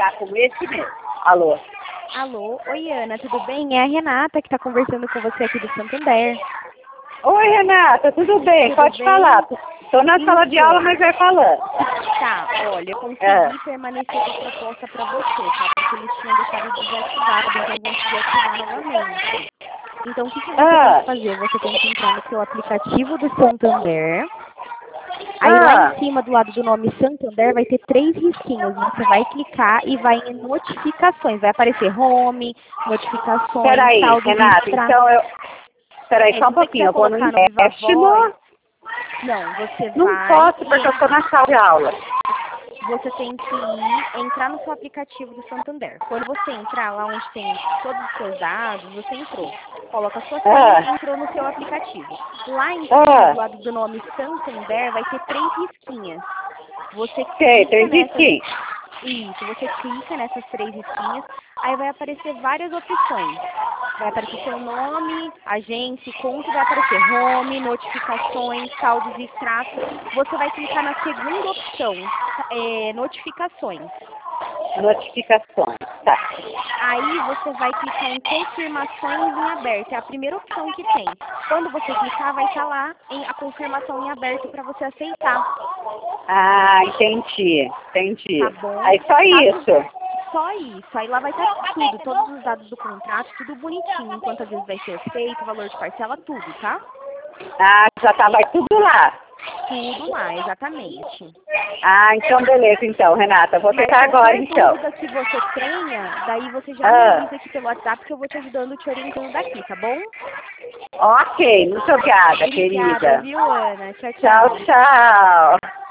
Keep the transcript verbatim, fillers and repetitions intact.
Tá com esse mesmo. Alô? Alô, oi Ana, tudo bem? É a Renata que está conversando com você aqui do Santander. Oi, Renata, tudo bem? Tudo Pode bem? falar. Estou na sala de Então, aula, mas vai falando. tá, olha, eu consegui É. permanecer com a proposta para você, tá? Porque eles tinham deixado desativado, então vão te ativar novamente. Então, o que, que você tem Ah, que fazer? Você tem que entrar no seu aplicativo do Santander. Aí lá em ah. cima, do lado do nome Santander, vai ter três risquinhos. Você vai clicar e vai em notificações. Vai aparecer home, notificações, Peraí, saldos e Renata, extratos. então eu... Peraí, É, só se um você pouquinho, quiser eu vou no colocar no Viva Voz, empréstimo. não, você Não vai posso, e porque eu estou na sala de aula. você tem que ir, entrar no seu aplicativo do Santander. Quando você entrar lá onde tem todos os seus dados, você entrou. Coloca a sua senha Ah, e entrou no seu aplicativo. Lá em cima, do ah. lado do nome Santander, vai ter três risquinhas. Você Ok, clica tem nessas. risquinho. Isso, você clica nessas três risquinhas, aí vai aparecer várias opções. Vai aparecer seu nome, agência, conta, vai aparecer home, notificações, saldos e extratos. Você vai clicar na segunda opção, é, notificações. Notificações. Tá. Aí você vai clicar em confirmações em aberto. É a primeira opção que tem. Quando você clicar, vai estar lá em, a confirmação em aberto para você aceitar. Ah, entendi. Entendi. Tá bom? Aí só Caso isso. só isso, aí lá vai estar tudo, todos os dados do contrato, tudo bonitinho, quantas vezes vai ser feito, valor de parcela, tudo, tá? Ah, já tá, vai tudo lá. Tudo lá, exatamente. Ah, então beleza, então, Renata. Vou Mas tentar agora, qualquer então. dúvida que você tenha, daí você já me Ah, avisa aqui pelo WhatsApp que eu vou te ajudando, te orientando daqui, tá bom? ok, muito obrigada, Obrigada, querida. viu, Ana? Tchau, Tchau, tchau. tchau.